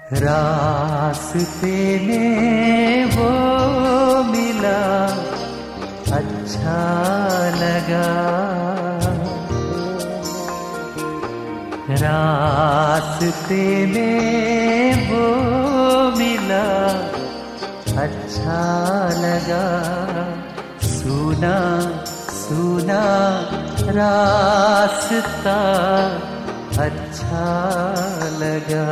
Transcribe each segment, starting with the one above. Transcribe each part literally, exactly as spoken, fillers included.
रास्ते में वो मिला, अच्छा लगा। रास्ते में वो मिला, अच्छा लगा। सुना सुना रास्ता, अच्छा लगा।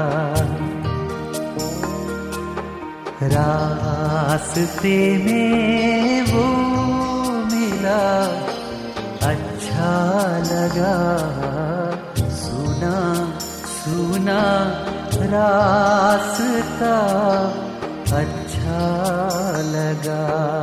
रास्ते में वो मिला, अच्छा लगा। सुना सुना रास्ता, अच्छा लगा।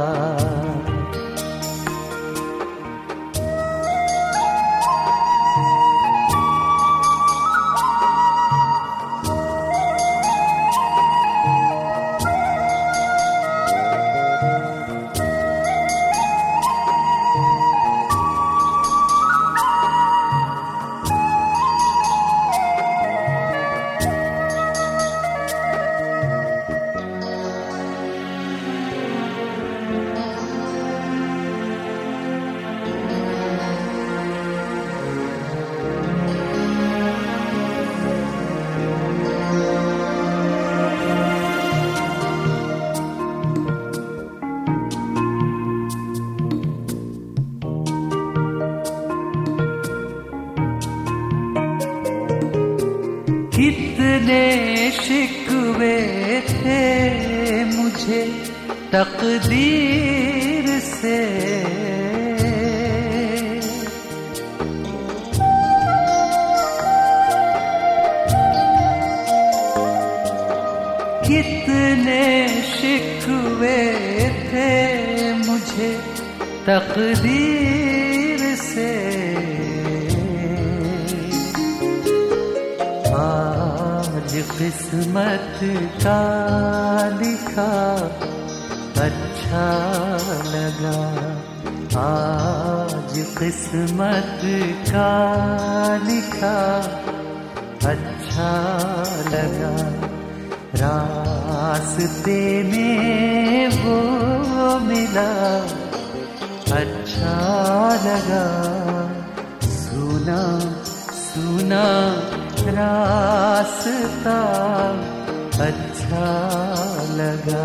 कितने शिकवे थे मुझे तकदीर से, कितने शिकवे थे मुझे तकदीर से। आज किस्मत का लिखा, अच्छा लगा। आज किस्मत का लिखा, अच्छा लगा। रास्ते में वो मिला, अच्छा लगा। सुना सुना रास्ता, अच्छा लगा।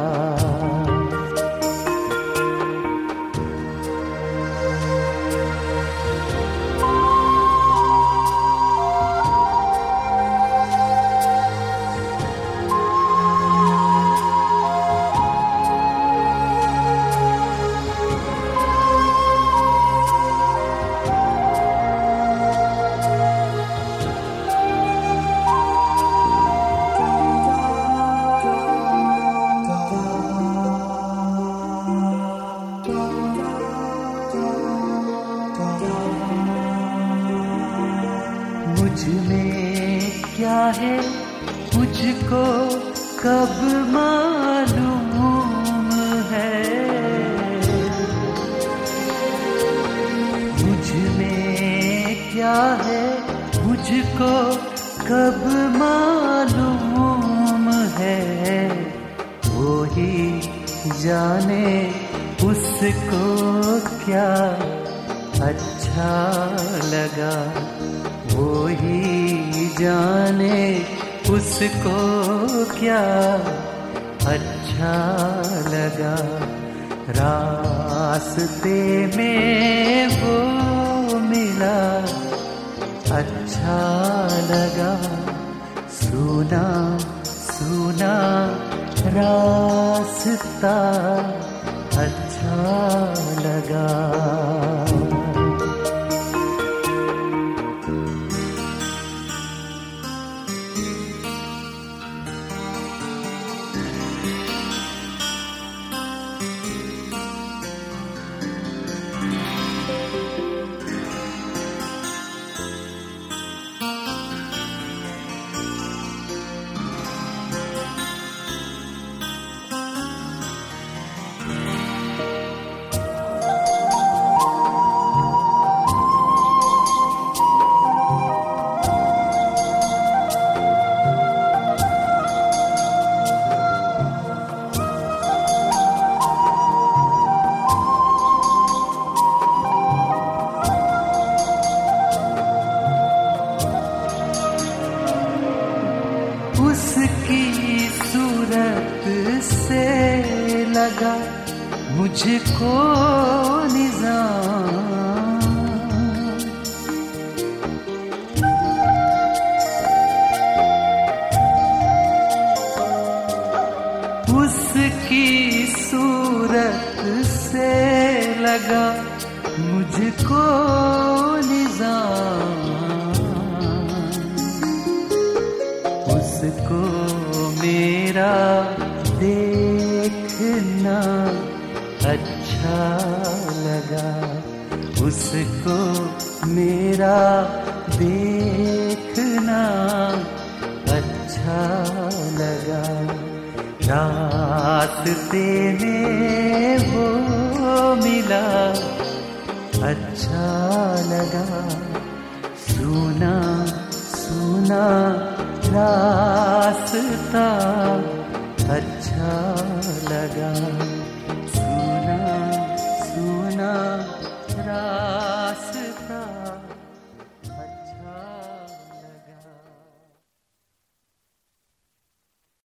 मुझ में क्या है मुझको कब मालूम है। मुझ में क्या है मुझको कब मालूम है। वो ही जाने उसको क्या अच्छा लगा। वो ही जाने उसको क्या अच्छा लगा। रास्ते में वो मिला, अच्छा लगा। सुना सुना रास्ता, अच्छा लगा। उसकी सूरत से लगा मुझको निजाम। उसकी सूरत से लगा मुझको निजाम। उसको मेरा देखना अच्छा लगा। उसको मेरा देखना अच्छा लगा। रास्ते में वो मिला अच्छा लगा। सुना सुना रास्ता अच्छा लगा। सुना